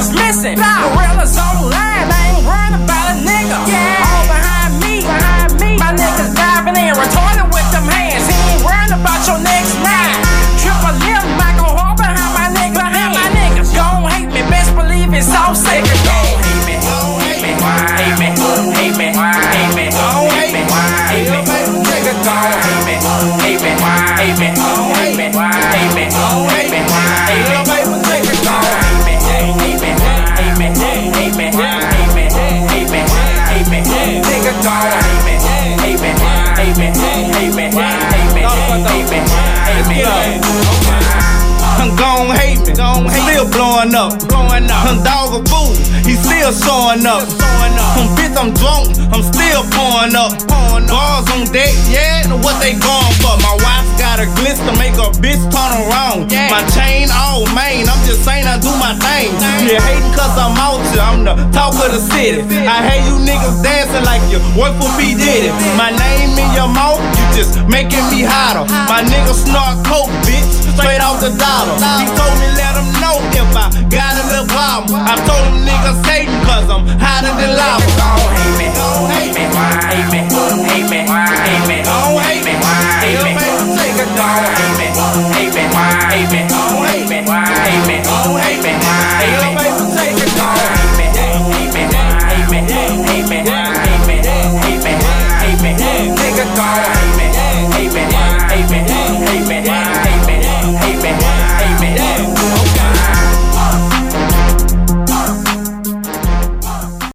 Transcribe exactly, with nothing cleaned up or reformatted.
niggas listen. Gorillas online, I ain't worried about a nigga. All behind me, behind me. My niggas diving in, retarded with them hands. He ain't worried about your next nine. Triple lip, I go hard behind my niggas. Behind my niggas, gon' hate me, best believe it's all safe. Gon' hate me, hate me, hate me, hate me, hate me, gon' hate me, hate me, nigga gon' hate me, hate me, hate me, hate me, hate me, hate me, hate me, nigga gon' hate me, hate me, hate me, hate me, hate me, hate me, hate me, nigga gon' hate me, hate me, hate me, hate me, hate me, hate me, hate me, hate me. I'm gon' hate me, gon' hate still blowing up, blowing up. I'm dog a fool, he still showing up. I'm bitch, I'm drunk, I'm still pouring up. Bars on deck, yeah, what they going for? My wife got a glitz to make a bitch turn around. My chain all main, I'm just saying I do my thing. You hating cause I'm out here, I'm the talk of the city. I hate you niggas dancing like you work for P. Diddy. My name in your mouth, you just making me hotter. My niggas snort coke, bitch, straight off the dollar. He told me let him know if I got a little problem. I told him niggas hating cause I'm hotter than lava. Gon' hate me, hate me, hate me, hate me, hate me, hate me, hate me, nigga gon' hate me.